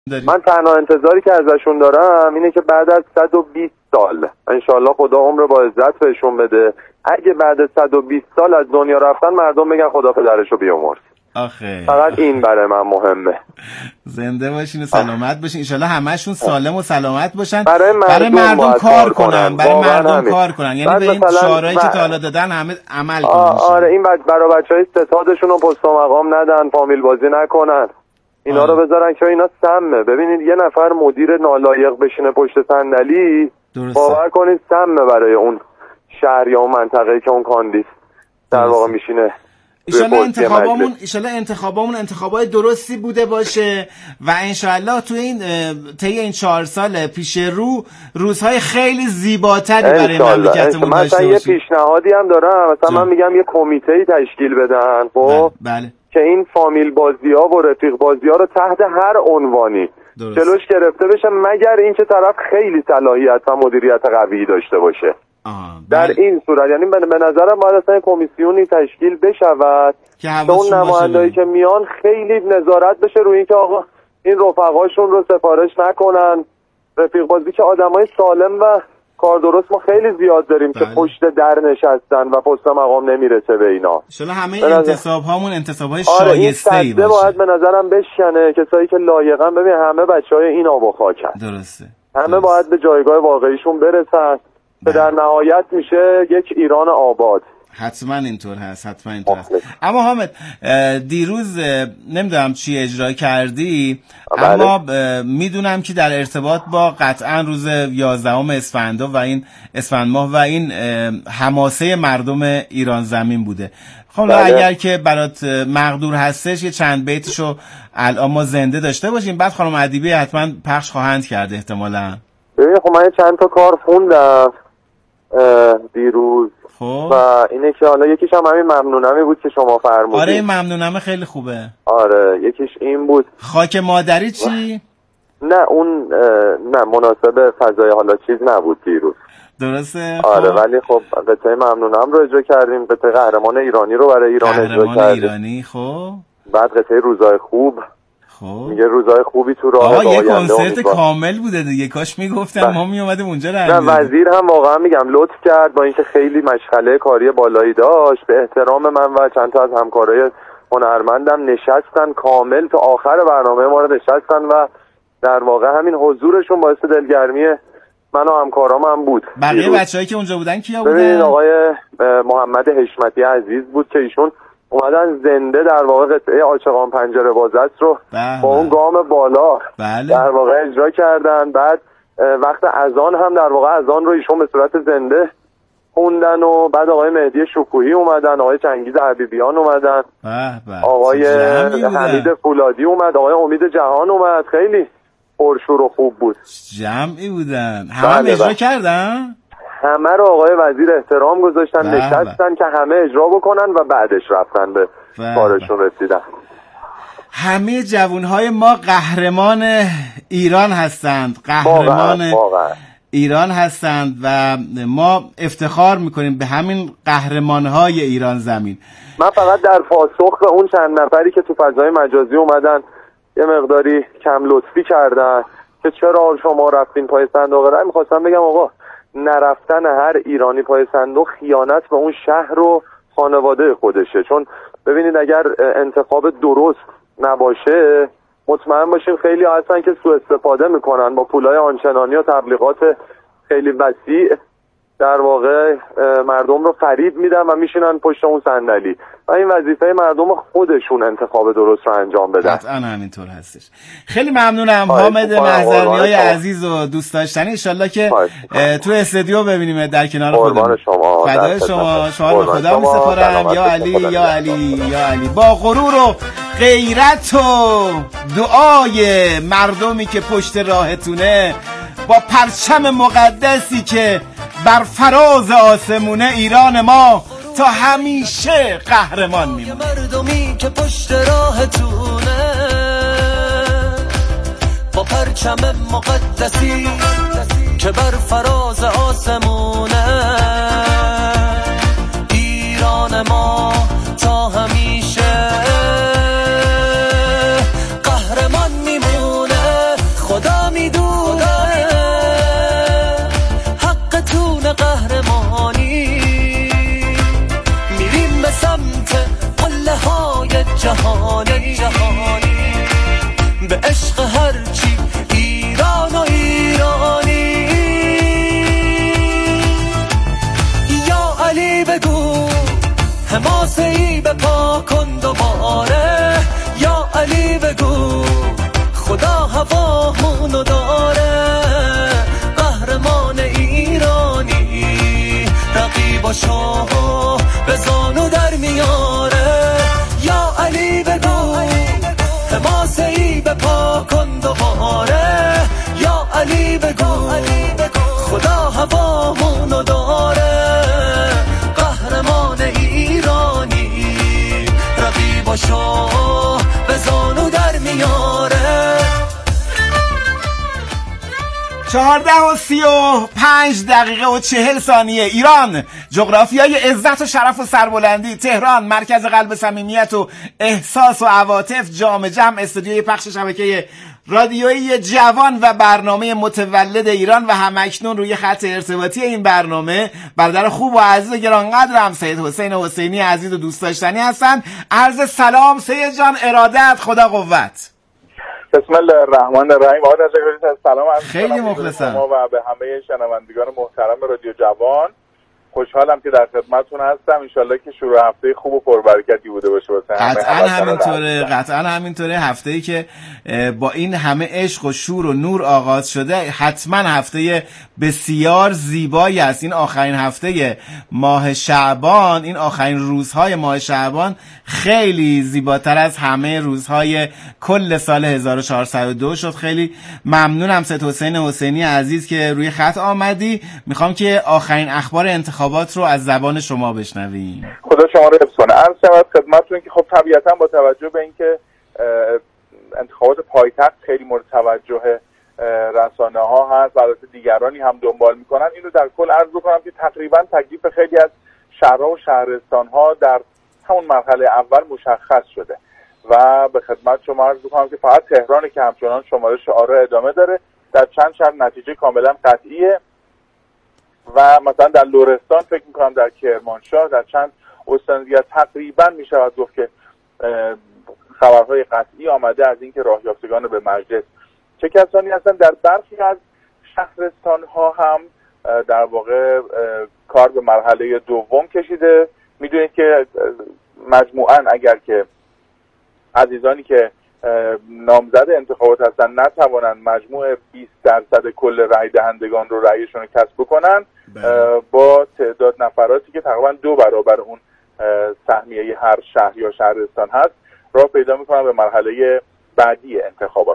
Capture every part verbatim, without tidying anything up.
داری؟ من تنها انتظاری که ازشون دارم اینه که بعد از صد و بیست سال انشالله خدا عمر با عزت بهشون بده، اگه بعد صد و بیست سال از دنیا رفتن مردم بگن خدا پدرشو بیامرز. آخه فقط این برای من مهمه. زنده باشین و سلامت باشین، انشالله همشون سالم و سلامت باشن. برای مردم, برای مردم کار کنن, کنن. برای مردم همین. کار کنن، یعنی به این شعارهایی که تا حالا دادن همه عمل کنن. آره این بچ برای بچهای ستادشون رو پست و مقام ندن، فامیل بازی نکنن، اینا رو بذارن که اینا سمه. ببینید یه نفر مدیر نالایق بشینه پشت صندلی، باور کنید سمه برای اون شهر یا اون منطقه‌ای که اون کاندید در واقع میشینه. ایشالله انتخابامون ایشالله انتخابامون انتخابای درستی بوده باشه و انشالله تو این طی این چهار سال پیش رو روزهای خیلی زیباتری برای مملکتمون داشته باشیم. مثلا یه پیشنهادی هم دارم، مثلا من میگم یه کمیته‌ای تشکیل بدن، خب بله که این فامیل بازی‌ها و رفیق بازی‌ها رو تحت هر عنوانی درست. جلوش گرفته بشه، مگر اینکه طرف خیلی صلاحیت و مدیریت قوی داشته باشه. آه، در این صورت یعنی به نظرم باید اصلا کمیسیونی تشکیل بشود که اون نمایندهایی که میان خیلی نظارت بشه روی این که آقا این رفقاشون رو سفارش نکنن. رفیق بازی که آدمای سالم و کار درست ما خیلی زیاد داریم بله. که پشت در نشستن و پست مقام نمیرسه به اینا. ان شاء الله همه انتصاب هامون انتصابای شایسته‌ای باشه. باید به نظرم بشکنه کسایی که لایقن. ببین همه بچهای این آب و خاکن. درسته. همه درسته. باید به جایگاه واقعیشون برسن. که در نهایت میشه یک ایران آباد. حتما اینطور هست، حتما اینطور هست. اما حامد دیروز نمیدونم چی اجرا کردی، بله. اما میدونم که در ارتباط با قطعا روز یازدهم اسفند و این اسفند ماه و این حماسه مردم ایران زمین بوده. خب بله. اگر که برات مقدور هستش یه چند بیتشو الان ما زنده داشته باشیم، بعد خانم ادیبی حتما پخش خواهند کرد احتمالاً. ببین خب من چند تا کار خوندم دیروز خب. و اینه که حالا یکیش هم همین ممنونمی بود که شما فرمودید. آره این ممنونمه خیلی خوبه. آره یکیش این بود. خاک مادری چی؟ نه اون نه مناسب فضای حالا چیز نبود دیروز. درسته. آره خب. ولی خب قطعه ممنونم رو اجرا کردیم، قطعه قهرمان ایرانی رو برای ایران اجرا کردیم. قهرمان ایرانی خب. بعد قطعه روزای خوب. خب میگه روزای خوبی تو راه آه یه کنسرت کامل بوده دیگه، کاش میگفتم ما میومدیم اونجا. نه وزیر هم واقعا میگم لطف کرد با اینکه خیلی مشغله کاری بالایی داشت، به احترام من و چند تا از همکارای هنرمندم نشستن کامل تا آخر برنامه ما رو نشستن و در واقع همین حضورشون باعث دلگرمی من و همکارام هم بود. بقیه بچه‌ای که اونجا بودن کیا بودن؟ ببینید آقای محمد حشمتی عزیز بود که ایشون اومدن زنده در واقع قطعه عاشقان پنجره باز است رو بله. با اون گام بالا بله. در واقع اجرا کردن. بعد وقت اذان هم در واقع اذان رو ایشون به صورت زنده خوندن و بعد آقای مهدی شکوهی اومدن، آقای چنگیز حبیبیان اومدن، بله بله. آقای حمید فولادی اومد، آقای امید جهان اومد. خیلی پرشور و خوب بود. جمعی بودن. همه بله اجرا بله. کردن؟ همه رو آقای وزیر احترام گذاشتن بله نشستن بله. که همه اجرا بکنن و بعدش رفتن به بله کارشون بله. رسیدن. همه جوانهای ما قهرمان ایران هستند، قهرمان واقعا ایران هستند و ما افتخار میکنیم به همین قهرمانهای ایران زمین. من فقط در پاسخ به اون چند نفری که تو فضای مجازی اومدن یه مقداری کم لطفی کردن که چرا شما رفتین پای صندوق رای، میخواستم بگم آقا نرفتن هر ایرانی پای صندوق خیانت به اون شهر و خانواده خودشه. چون ببینید اگر انتخاب درست نباشه مطمئن باشین خیلی هستن که سوء استفاده میکنن با پولای آنچنانی و تبلیغات خیلی وسیع در واقع مردم رو فریب میدن و میشینن پشت اون صندلی و این وظیفه مردم خودشون انتخاب درست رو انجام بدن. قطعا همینطور هستش. خیلی ممنونم حامد محضرنیای عزیز و دوست داشتنی. ان شاءالله که تو استودیو ببینیم در کنار خودمون. شما فدای شما، شما به خدا میسپارم. یا علی یا علی یا علی. با غرور و غیرت و دعای مردمی که پشت راهتونه، با پرچم مقدسی که بر فراز آسمونه، ایران ما تا همیشه قهرمان میمونه. مردمی که پشت راهتونه، با پرچم مقدسی که بر فراز آسمونه، ایران ما تا همیشه قهرمان میمونه. جهانی جهانی به عشق هرچی ایران و ایرانی. یا علی بگو حماسه ای به پا کن دوباره، یا علی بگو خدا هوامونو داره، قهرمان ایرانی رقیباشو به زانو در میاره. یا علی بگو حماسه ای به پا کن دوباره، یا علی بگو خدا هوامونو داره، قهرمان ایرانی رقیباشو به زانو در میاره. چهارده و سی و پنج دقیقه و چهل ثانیه. ایران، جغرافیای عزت و شرف و سربلندی. تهران، مرکز قلب صمیمیت و احساس و عواطف. جام جم، استودیوی پخش شبکه رادیویی جوان و برنامه متولد ایران و همکنون روی خط ارتباطی این برنامه برادر خوب و عزیز و گرانقدرم سید حسین حسینی عزیز و دوست داشتنی هستند. عرض سلام سید جان، ارادت، خدا قوت. بسم الله الرحمن الرحیم. آقا تشکر، سلام عرض خیلی مخلصم و به همه شنوندگان محترم رادیو جوان. خوشحالم که در خدمتتون هستم. انشالله که شروع هفته خوب و پربرکتی بوده باشه واسه همه. قطعا همینطوره، قطعا همینطوره. هفته‌ای که با این همه عشق و شور و نور آغاز شده حتما هفته بسیار زیبایی است. این آخرین هفته ماه شعبان، این آخرین روزهای ماه شعبان خیلی زیباتر از همه روزهای کل سال هزار و چهارصد و دو شد. خیلی ممنونم سید حسین حسینی عزیز که روی خط آمدی. میخوام که آخرین اخبار انتخابات رو از زبان شما بشنویم. خدا شما رو حفظ کنه. عرض شود خدمتتون که خب طبیعتا با توجه به اینکه انتخابات پایتخت خیلی مورد توجه رسانه ها هست و البته دیگرانی هم دنبال میکنن، اینو در کل عرض بکنم که تقریبا تکلیف خیلی از شهرها و شهرستان ها در همون مرحله اول مشخص شده و به خدمت شما عرض بکنم که فقط تهران که همچنان شمارش آرا ادامه داره. در چند شهر نتیجه کاملا قطعیه و مثلا در لرستان فکر میکنم، در کرمانشاه، در چند استان دیگر تقریبا میشود گفت که خبرهای قطعی آمده از اینکه راه یافتگان به مجلس چه کسانی هستن. در برخی از شهرستان ها هم در واقع کار به مرحله دوم کشیده. میدونید که مجموعاً اگر که عزیزانی که نامزد انتخابات هستن نتوانن مجموع بیست درصد کل رای دهندگان رو رایشون رو کسب بکنن، با تعداد نفراتی که تقریبا دو برابر اون سهمیه هر شهر یا شهرستان هست راه پیدا میکنن به مرحله بعدی انتخابات.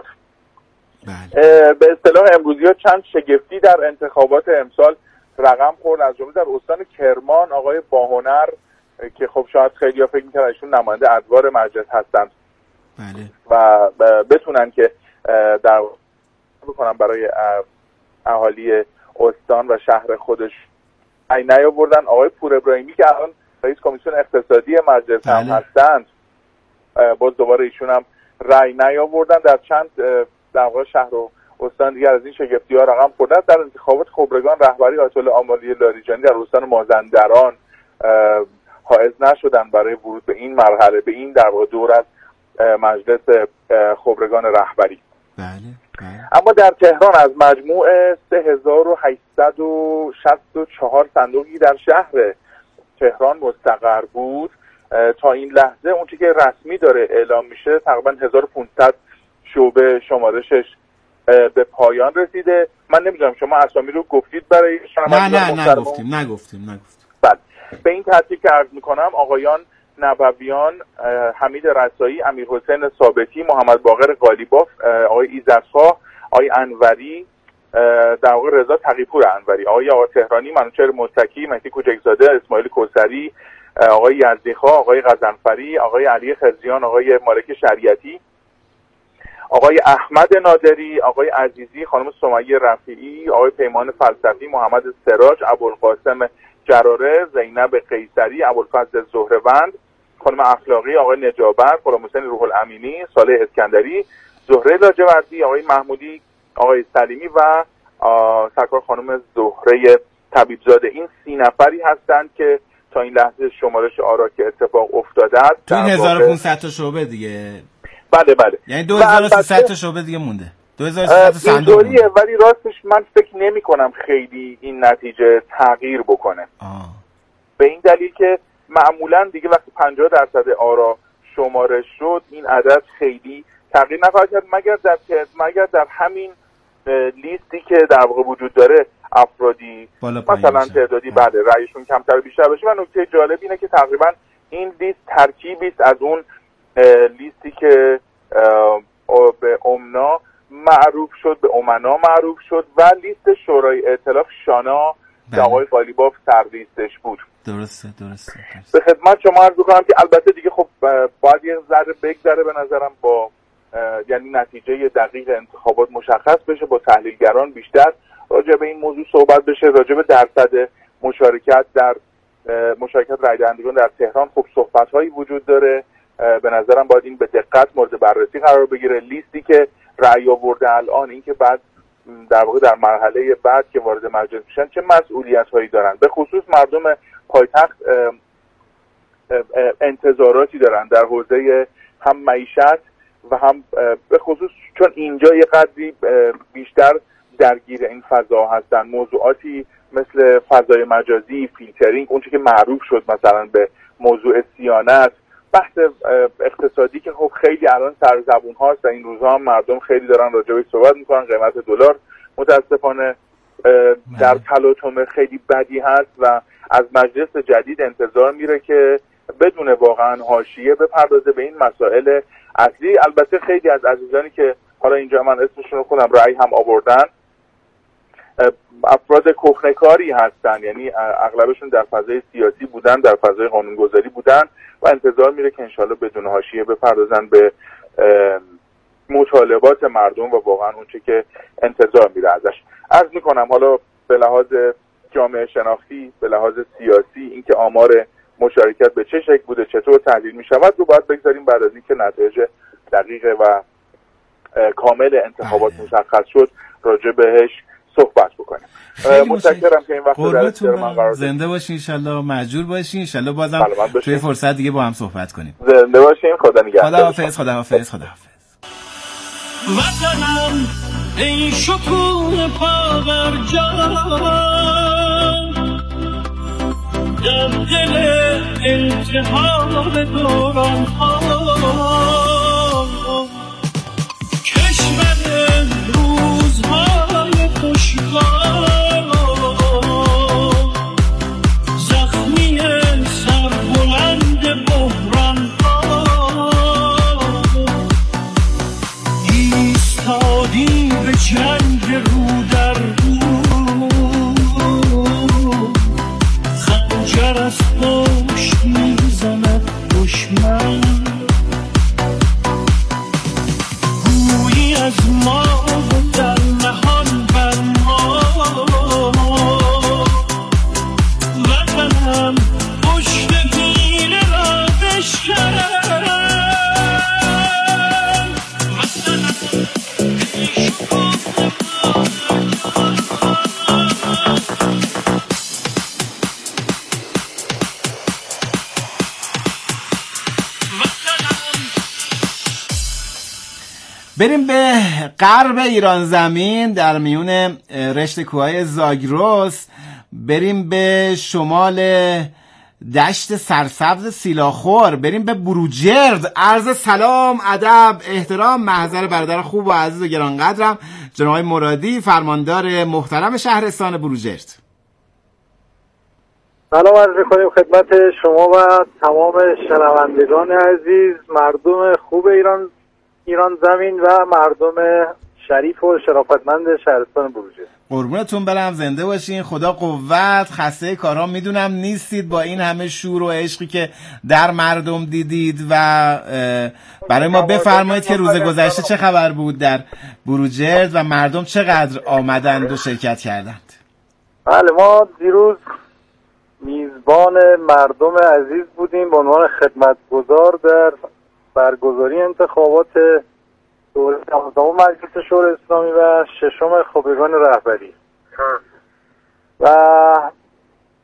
بله. به اصطلاح امروزی ها چند شگفتی در انتخابات امسال رقم خورد، از جمله در استان کرمان آقای باهنر که خب شاید خیلی ها فکر میکنن ایشون نماینده ادوار مجلس هستند. بله. و بتونن که در بکنن برای اهالی استان و شهر خودش رای نیاوردن. آقای پور ابراهیمی که الان رئیس کمیسیون اقتصادی مجلس بله. هم هستند، باز دوباره ایشون هم رای نیاوردن. در چند در واقع شهر و استان دیگر از این شگفتی ها رقم خوردن. در انتخابات خبرگان رهبری آیت الله آمالی لاریجانی در استان مازندران حائز نشدن برای ورود به این مرحله، به این در واقع دور از مجلس خبرگان رهبری. بله. بله. اما در تهران از مجموع سه هزار و هشتصد و شصت و چهار صندوقی در شهر تهران مستقر بود تا این لحظه اونچه که رسمی داره اعلام میشه تقریبا هزار و پانصد شعبه شمارشش به پایان رسیده. من نمیدونم شما اسامی رو گفتید برای نه نه نگفتیم نگفتیم نگفتیم بله. به این ترتیب که عرض میکنم آقایان نبویان، حمید رسایی، امیر حسین ثابتی، محمد باقر قالیباف، آقای ایزدخواه، آقای انوری، در واقع رضا تقی‌پور انوری، آقای آقا تهرانی، منوچهر متکی، مهدی کوچکزاده، اسماعیل کوثری، آقای یزدیخواه، آقای غضنفری، آقای علی خزیان، آقای مالک شریعتی، آقای احمد نادری، آقای عزیزی، خانم سمیه رفیعی، آقای پیمان فلسفی، محمد سراج، ابوالقاسم جراره، زینب قیصری، ابوالفضل زهره‌وند، خانم اخلاقی، آقای نجابت، غلام حسین روح الامینی، صالح اسکندری، زهره لاجوردی، آقای محمودی، آقای سلیمی و سرکار خانم زهره طبیبزاده. این سی نفری هستند که تا این لحظه شمارش آرا که اتفاق افتاده است تو این هزار و پانصد تا شعبه دیگه. بله بله، یعنی دو هزار و سیصد تا شعبه دیگه مونده. دو هزار و سیصد تا صندوق مونده. ولی راستش من فکر نمی کنم خیلی این نتیجه تغییر بکنه. آه. به این دلیل که معمولا دیگه وقتی پنجاه درصد آرا شمارش شد این عدد خیلی تغییر نخواهد کرد مگر در مگر در همین لیستی که در واقع وجود داره افرادی مثلا تعدادی بعد رأیشون کمتر بیشتر بشه. و نکته جالب اینه که تقریبا این لیست ترکیبی است از اون لیستی که به امنا معروف شد، به امنا معروف شد و لیست شورای ائتلاف شانا که آقای قالیباف سرلیستش بود. درسته درسته. به خدمت شما عرض کنم که البته دیگه خب باید یه ذره بگذره به نظرم با یعنی نتیجه دقیق انتخابات مشخص بشه، با تحلیلگران بیشتر راجع به این موضوع صحبت بشه، راجع به درصد مشارکت در مشارکت رای دهندگان در تهران خب صحبت‌هایی وجود داره. به نظرم باید این به دقت مورد بررسی قرار بگیره. لیستی که رأی آورده الان این که بعد در واقع در مرحله بعد که وارد مجلس میشن چه مسئولیت‌هایی دارن، به خصوص مردم پایتخت انتظاراتی دارن در حوزه هم معیشت و هم به خصوص چون اینجا یه قدری بیشتر درگیر این فضا هستن، موضوعاتی مثل فضای مجازی، فیلترینگ، اون چیزی که معروف شد مثلا به موضوع صیانت، بحث اقتصادی که خب خیلی الان سر زبون هاست و این روزها هم مردم خیلی دارن راجع بهش صحبت میکنن. قیمت دلار متاسفانه در تلاطم خیلی بدی هست و از مجلس جدید انتظار میره که بدون واقعا حاشیه بپردازه به این مسائل اصلی. البته خیلی از عزیزانی که حالا اینجا من اسمشون رو خودم رأی هم آوردن افراد کهنه‌کاری هستن، یعنی اغلبشون در فضای سیاسی بودن، در فضای قانونگذاری بودن و انتظار میره که انشالله بدون حاشیه بپردازن به مطالبات مردم و واقعا اون چه که انتظار میره ازش. عرض میکنم حالا به لحاظ جامعه شناختی، به لحاظ سیاسی، اینکه آمار مشارکت به چه شکل بوده، چطور تحلیل میشود رو باید بگذاریم بعد از اینکه نتایج دقیقه و کامل انتخابات مشخص شد راجع بهش صحبت بکنیم. متشکرم که این وقت رو در اختیار من قرار دادید. زنده باشین ان شاءالله، مجبور باشین ان شاءالله، بازم توی فرصت دیگه با هم صحبت کنیم. زنده باشین، خدا نگهدار. خدا حافظ، خدا حافظ، خدا حافظ. وطنم ای شکوه پاورجان در دل التهاب دوران ها، کشور روزهای خوشگاه، زخمی سربلند بحران ها، ایستادی به جنگ رو در رو، خنجر از پشت میزند دشمن، گویی از ما در نهان بر ما، وطنم پشت حیله را بشکن، وطنم ای شکوه بریم به غرب ایران زمین، در میون رشته کوههای زاگرس، بریم به شمال دشت سرسبز سیلاخور، بریم به بروجرد. عرض سلام، ادب، احترام، محضر برادر خوب و عزیز و گرانقدرم جناب آقای مرادی، فرماندار محترم شهرستان بروجرد. سلام عرض می‌کنیم خدمت شما و تمام شنوندگان عزیز، مردم خوب ایران ایران زمین و مردم شریف و شرافتمند شهرستان بروجرد. قربونتون برم، زنده باشین، خدا قوت. خسته کارها میدونم نیستید با این همه شور و عشقی که در مردم دیدید و برای ما بفرمایید که روز گذشته چه خبر بود در بروجرد و مردم چقدر آمدند و شرکت کردند. بله، ما دیروز میزبان مردم عزیز بودیم به عنوان خدمتگزار در برگزاری انتخابات دوره دوازدهم مجلس شورای اسلامی و ششم خبرگان رهبری و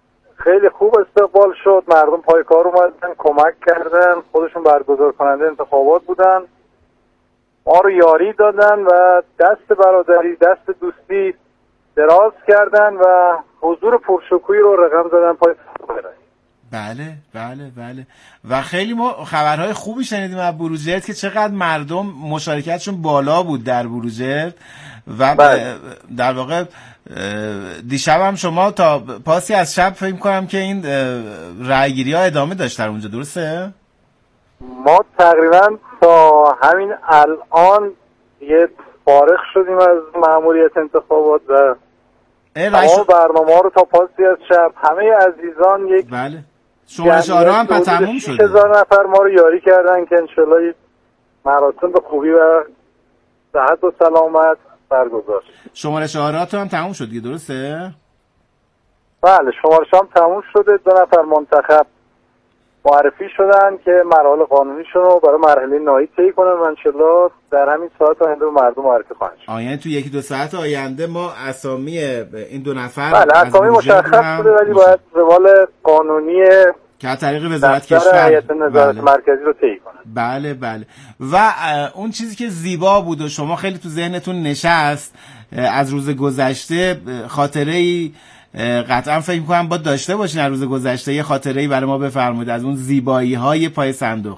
خیلی خوب استقبال شد، مردم پای کار اومدن، کمک کردن، خودشون برگزار کننده انتخابات بودن، ما رو یاری دادن و دست برادری، دست دوستی دراز کردن و حضور پرشکوهی رو رقم زدن پای برای. بله بله بله و خیلی ما خبرهای خوبی شنیدیم از بروجرد که چقدر مردم مشارکتشون بالا بود در بروجرد و بله. در واقع دیشب هم شما تا پاسی از شب فکر کنم که این رأیگیری ها ادامه داشت در اونجا، درسته؟ ما تقریبا تا همین الان یه فارغ شدیم از مأموریت انتخابات و تمام برنامه ها رو تا پاسی از شب همه عزیزان یک بله شمارش آرا هم پس تموم شد. هزار نفر ما رو یاری کردن که انشالله مراسم به خوبی و صحت و سلامت برگزار شد. شمارش آرا هم تموم شد دیگه، درسته؟ بله شمارش هم تموم شده، دو نفر منتخب معرفی شدن که مراحل قانونیشون رو برای مرحله نهایی طی کنن و انشالله در همین ساعت آینده به مردم معرفی خواهند شد. آینده تو یکی دو ساعت آینده ما اسامی این دو نفر بله اسامی مشخص شده ولی باید روال قانونی که از طریق وزارت کشور هیئت نظارت بله. مرکزی رو طی کنن. بله بله و اون چیزی که زیبا بود و شما خیلی تو ذهنتون نشست از روز گذشته، خاطره ای قطعا فکر می‌کنم با داشته باشین از روز گذشته، یه خاطره ای برای ما بفرمایید از اون زیبایی های پای صندوق.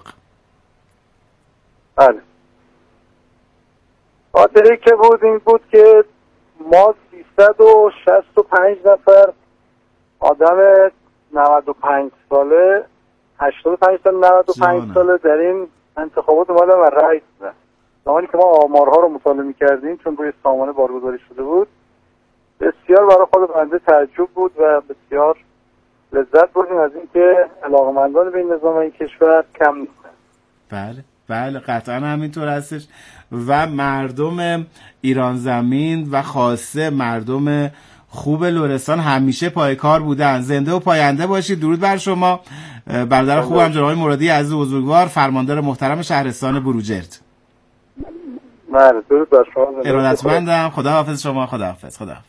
بله خاطره که بود این بود که ما سیصد و شصت و پنج نفر آدم نود و پنج ساله هشتاد و پنج سال نود و پنج ساله در این انتخابات اومدن و رأی دادن. زمانی که ما آمارها رو مطالعه می‌کردیم چون روی سامانه بارگذاری شده بود بسیار برای خود بنده تعجب بود و بسیار لذت بردیم از اینکه علاقه‌مندان به این نظام این کشور کم نیستن. بله بله قطعا همینطور هستش و مردم ایران زمین و خاصه مردم خوب لرستان همیشه پای کار بودن. زنده و پاینده باشید. درود بر شما. برادر خوبم جناب مرادی عزیز و بزرگوار، فرماندار محترم شهرستان بروجرد. بله درود بر شما. ارادتمندم. خداحافظ شما. خداحافظ. خداحافظ.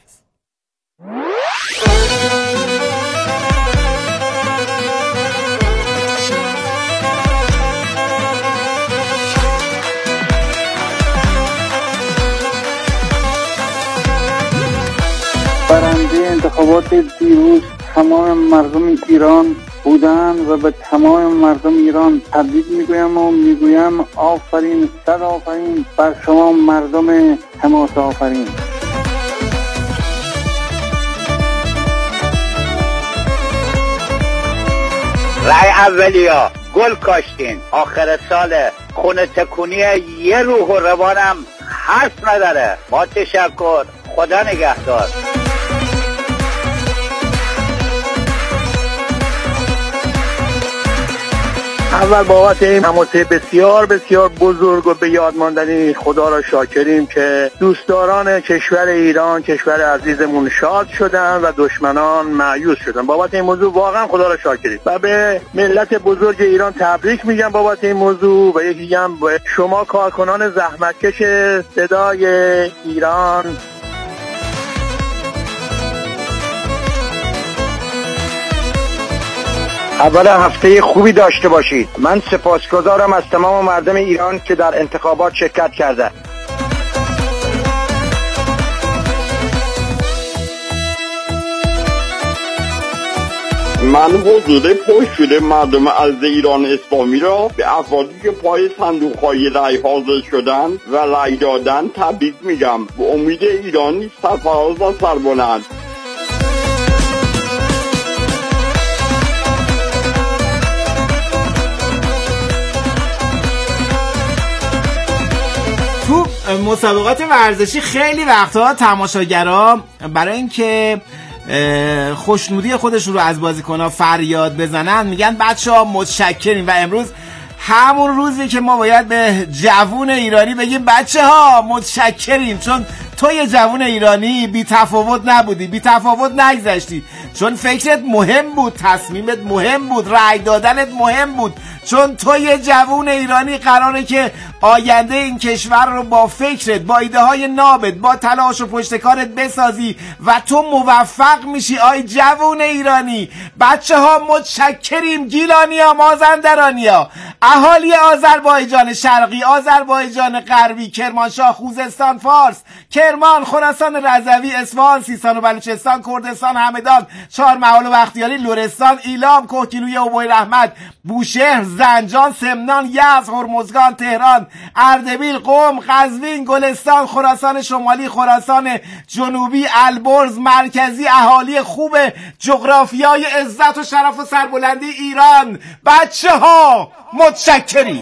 برنده انتخابات دیروز تمام مردم ایران بودن و به تمام مردم ایران تبریک میگویم و میگویم آفرین، صد آفرین بر شما مردم حماسه آفرین. رای اولیا گل کاشتین، آخر سال خونه تکونی یه روح و روانم حرف نداره. با تشکر، خدا نگهدار. اول بابت این حماسه بسیار بسیار بزرگ و به یاد ماندنی خدا را شاکریم که دوستداران کشور ایران، کشور عزیزمون شاد شدن و دشمنان مایوس شدن. بابت این موضوع واقعا خدا را شاکریم و به ملت بزرگ ایران تبریک میگم بابت این موضوع و یکی هم به شما کارکنان زحمتکش صدای ایران. اول هفته خوبی داشته باشید. من سپاسگزارم از تمام مردم ایران که در انتخابات شرکت کرده. من حضور پرشور مردم عزیز ایران اسلامی را به افرادی که پای صندوق‌های رای حاضر شدن و رای دادن تبریک میگم. به امید ایرانی سرفراز و سربلند. تو مسابقات ورزشی خیلی وقتها تماشاگرها برای اینکه خوشنودی خودشون رو از بازیکن‌ها فریاد بزنن میگن بچه‌ها متشکریم و امروز همون روزی که ما باید به جوون ایرانی بگیم بچه‌ها متشکریم چون تو یه جوون ایرانی بی تفاوت نبودی، بی تفاوت نگذشتی، چون فکرت مهم بود، تصمیمت مهم بود، رأی دادنت مهم بود، چون تو یه جوون ایرانی قراره که آینده این کشور رو با فکرت، با ایده های نابت، با تلاش و پشتکارت بسازی و تو موفق میشی. آی جوون ایرانی، بچه ها متشکریم. گیلانیا، مازندرانیا، اهالی آذربایجان شرقی، آذربایجان غربی، کرمانشاه، خوزستان، فارس، کرمان، خراسان رضوی، اصفهان، سیستان و بلوچستان، کردستان، همدان، چهارمحال و بختیاری، لرستان، ایلام، کوهگیلویه، ابوالرحمت، بوشهر، زنجان، سمنان، یزد، هرمزگان، تهران، اردبیل، قم، قزوین، گلستان، خراسان شمالی، خراسان جنوبی، البرز، مرکزی، اهالی خوب جغرافیای عزت و شرف و سربلندی ایران، بچه ها متشکریم.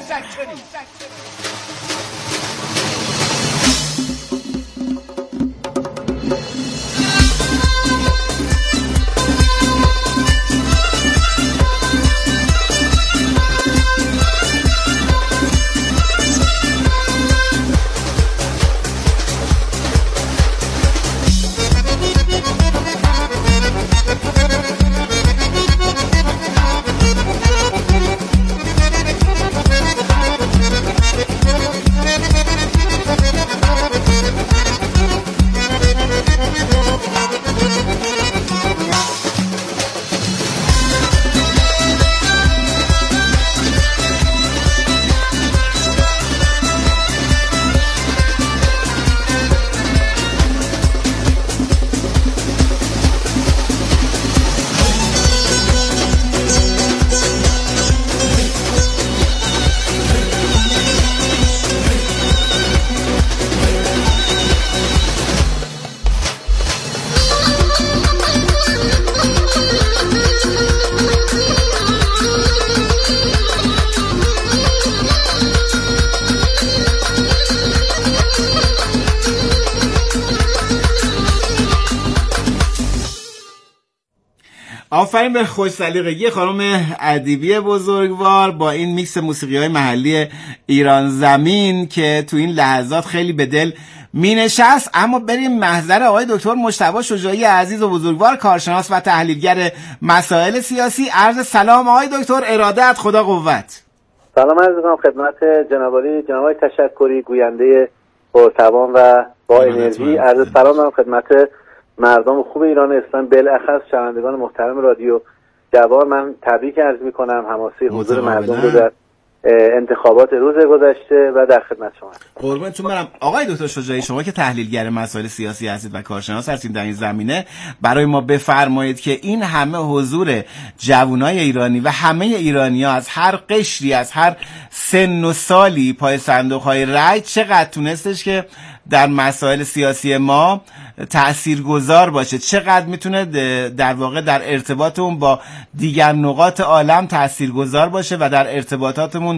آفرین به خوش سلیقگی خانم ادیبی بزرگوار با این میکس موسیقی های محلی ایران زمین که تو این لحظات خیلی به دل می نشست. اما بریم محضر آقای دکتر مجتبی شجاعی عزیز و بزرگوار، کارشناس و تحلیلگر مسائل سیاسی. عرض سلام آقای دکتر، ارادت، خدا قوت. سلام عرض می‌کنم خدمت جناب عالی، جناب آقای تشکری، گوینده پرتوان و با انرژی. عرض سلام دارم خدمت مردم خوب ایران اسلام، بالاخص شنوندگان محترم رادیو جوان. من تبریک عرض می‌کنم حماسه حضور مردم رو در انتخابات روز گذشته و در خدمت شما. قربانتون برم. آقای دکتر شجاعی، شما که تحلیلگر مسائل سیاسی هستید و کارشناس هستید در این زمینه، برای ما بفرمایید که این همه حضور جوانای ایرانی و همه ایرانی‌ها از هر قشری، از هر سن و سالی پای صندوق‌های رای چقدر تونستش که در مسائل سیاسی ما تأثیرگذار باشه، چقدر میتونه در واقع در ارتباطمون با دیگر نقاط عالم تأثیرگذار باشه و در ارتباطاتمون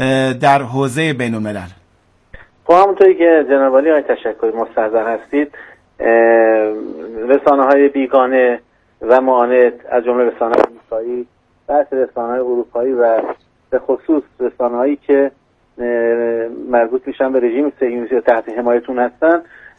در حوزه بین الملل. خب همونطوری که جناب عالی آقای تشکری مستحضر هستید، رسانه‌های بیگانه و معاند از جمله رسانه‌های آمریکایی، بحث رسانه‌های اروپایی و به خصوص رسانه‌هایی که مربوط میشن به رژیم صهیونیستی تحت حمایتون هستن،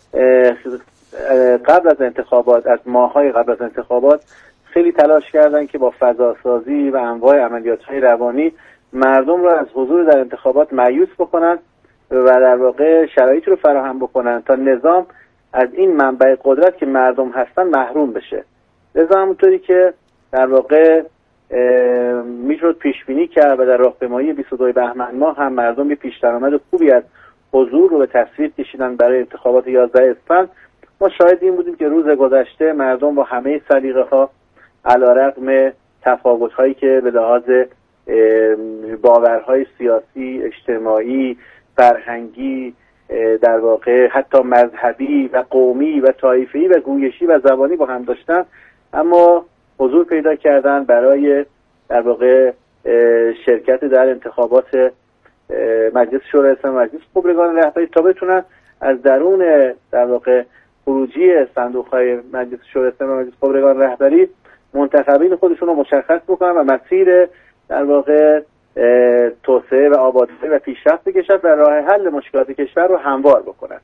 قبل از انتخابات، از ماه‌های قبل از انتخابات خیلی تلاش کردن که با فضاسازی و انواع عملیات‌های روانی مردم رو از حضور در انتخابات مایوس بکنن و در واقع شرایطی رو فراهم بکنن تا نظام از این منبع قدرت که مردم هستن محروم بشه. لذا همونطوری که در واقع میشد پیش بینی کرد و در راهپیمایی بیست و دو بهمن ماه هم مردم یه پیش درآمد خوبی از حضور رو به تصویر کشیدن برای انتخابات یازده اسفند. ما شاهد این بودیم که روز گذشته مردم با همه سلیقه‌ها علیرغم تفاوت‌هایی که به لحاظ باورهای سیاسی، اجتماعی، فرهنگی، در واقع حتی مذهبی و قومی و طایفه‌ای و گویشی و زبانی با هم داشتن، اما حضور پیدا کردن برای در واقع شرکت در انتخابات مجلس شورای اسلامی و مجلس خبرگان رهبری تا بتونن از درون در واقع خروجی صندوق‌های مجلس شورای اسلامی و مجلس خبرگان رهبری منتخبین خودشون رو مشخص بکنن و مسیر در واقع توسعه و آبادی و پیشرفت کشور و راه حل مشکلات کشور رو هموار بکنن.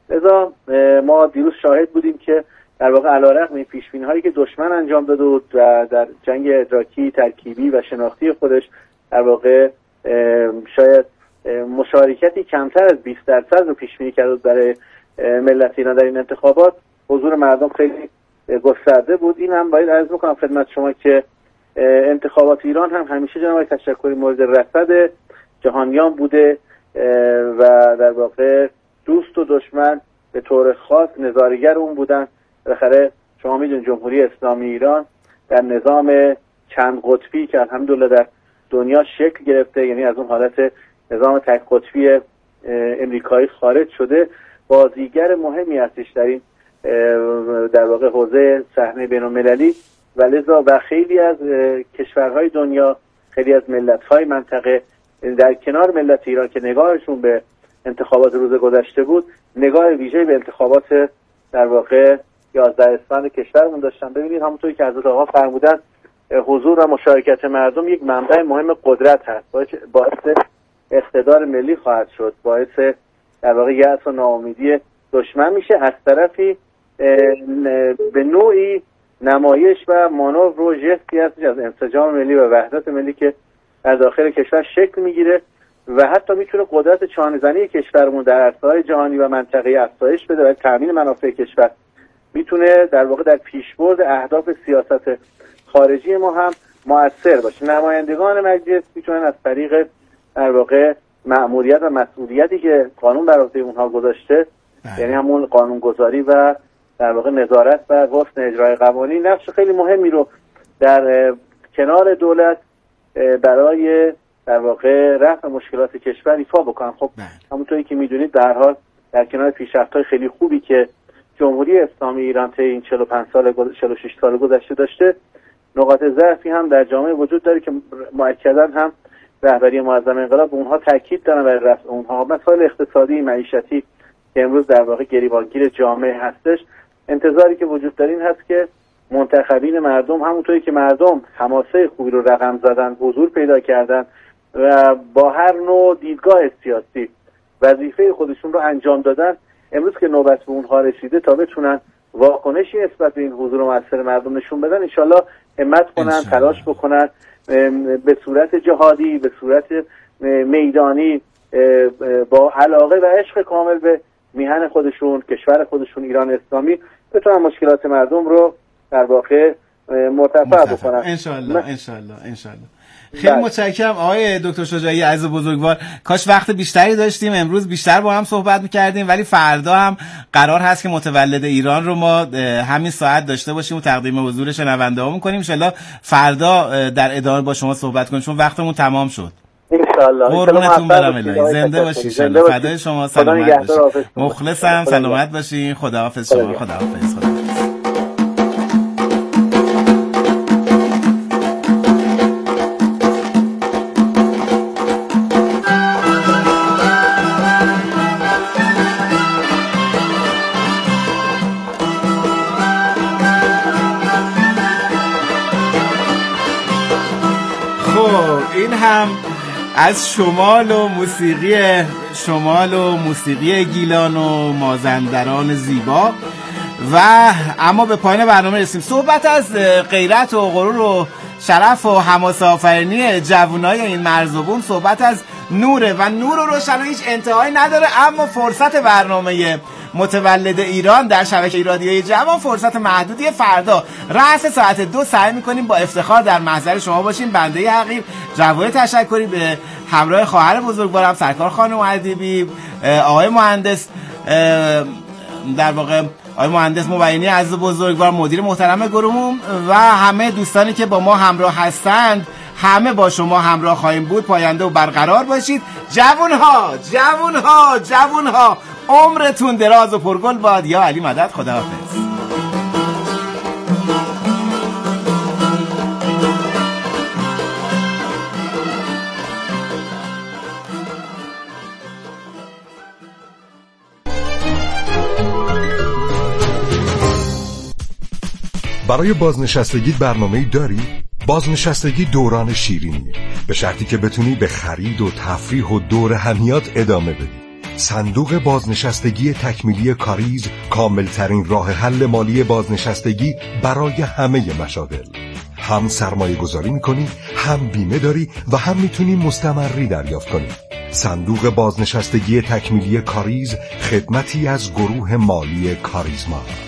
لذا ما دیروز شاهد بودیم که در واقع علیرغم این پیش‌بینی‌هایی که دشمن انجام داده بود و در جنگ ادراکی، ترکیبی و شناختی خودش در واقع شاید مشارکتی کمتر از بیست درصد رو پیش‌بینی کرده بود برای ملت ایران در این انتخابات، حضور مردم خیلی گسترده بود. این هم باید عرض می‌کنم خدمت شما که انتخابات ایران هم همیشه جناب تشکری مورد رصد جهانیان بوده و در واقع دوست و دشمن به طور خاص نظارگر اون بودن. بالاخره شما میدونید جمهوری اسلامی ایران در نظام چند قطبی که الحمدلله در دنیا شکل گرفته، یعنی از اون حالت نظام تک قطبی امریکایی خارج شده، بازیگر مهمی هستش در این در واقع حوزه صحنه بین‌المللی و لذا و خیلی از کشورهای دنیا، خیلی از ملت‌های منطقه در کنار ملت ایران که نگاهشون به انتخابات روز گذشته بود، نگاه ویژه‌ای به انتخابات در واقع یازده اسفند کشورمون داشتن. ببینید همونطوری که حضرت آقا فرمودن، حضور و مشارکت مردم یک منبع مهم قدرت هست، باعث اقتدار ملی خواهد شد، باعث در واقع یأس و ناامیدی دشمن میشه، از طرفی به نوعی نمایش و مانور رو جستی هست از انسجام ملی و وحدت ملی که در داخل کشور شکل میگیره و حتی میتونه قدرت چانه‌زنی کشورمون در عرصه‌های جهانی و منطقه‌ای افزایش بده و تامین منافع کشور میتونه در واقع در پیشبرد اهداف سیاست خارجی ما هم مؤثر باشه. نمایندگان مجلس میتونن از طریق در واقع مأموریت و مسئولیتی که قانون بر عهده اونها گذاشته، یعنی همون قانونگذاری و در واقع نظارت بر حسن اجرای قوانین، نقش خیلی مهمی رو در کنار دولت برای در واقع رفع مشکلات کشور ایفا بکنن. خب همونطوری که میدونید به هر حال در کنار پیشرفت‌های خیلی خوبی که جمهوری اسلامی ایران طی این چهل و پنج سال چهل و شش سال گذشته داشته، نقاط ضعفی هم در جامعه وجود داره که مؤکداً هم رهبری معظم انقلاب اونها تاکید دارن برای رفع اونها. مسائل اقتصادی، معیشتی که امروز در واقع گریبانگیر جامعه هستش، انتظاری که وجود داره این هست که منتخبین مردم همونطوری که مردم حماسه خوبی رو رقم زدن، حضور پیدا کردن و با هر نوع دیدگاه سیاسی وظیفه خودشون رو انجام دادن، امروز که نوبت به اونها رسیده تا بتونن واکنشی نسبت به این حضور مؤثر مردم نشون بدن، انشالله همت کنن، تلاش بکنن، به صورت جهادی، به صورت میدانی، با علاقه و عشق کامل به میهن خودشون، کشور خودشون ایران اسلامی، بتونن مشکلات مردم رو در واقع مرتفع بکنن. انشالله انشالله انشالله. خیلی متشکرم آقای دکتر شجاعی عزیز بزرگوار. کاش وقت بیشتری داشتیم، امروز بیشتر با هم صحبت می‌کردیم، ولی فردا هم قرار هست که متولد ایران رو ما همین ساعت داشته باشیم و تقدیم حضور شنونده‌ها می‌کنیم. ان شاءالله فردا در ادامه با شما صحبت کنیم چون وقتمون تمام شد. انشالله. قربونتون برم الهی. زنده باشید. ان فدای شما. سلامت باشید. مخلصم. سلامت باشین. خداحافظ شما. خداحافظ. خداحافظ. این هم از شمال و موسیقی شمال و موسیقی گیلان و مازندران زیبا. و اما به پایان برنامه رسیم. صحبت از غیرت و غرور و شرف و حماسه آفرینی جوانای این مرزبون صحبت از نوره و نور و روشن هیچ انتهایی نداره. اما فرصت برنامه متولد ایران در شبکه رادیویی جوان فرصت محدودی. فردا رأس ساعت دو سعی میکنیم با افتخار در محضر شما باشیم. بنده حقیر جواد تشکری به همراه خواهر بزرگوارم سرکار خانم ادیبی، آقای مهندس در واقع آقای مهندس مبینی عزیز بزرگوار مدیر محترم گروه و همه دوستانی که با ما همراه هستند، همه با شما همراه خواهیم بود. پاینده و برقرار باشید. جوانها جوانها جوانها عمرتون دراز و پرگل باد. یا علی مدد. خداحافظ. برای بازنشستگی برنامه‌ای داری؟ بازنشستگی دوران شیرینیه، به شرطی که بتونی به خرید و تفریح و دور همیات ادامه بدی. صندوق بازنشستگی تکمیلی کاریز، کاملترین راه حل مالی بازنشستگی برای همه مشاغل. هم سرمایه گذاری میکنی، هم بیمه داری و هم میتونی مستمری دریافت کنی. صندوق بازنشستگی تکمیلی کاریز، خدمتی از گروه مالی کاریزما.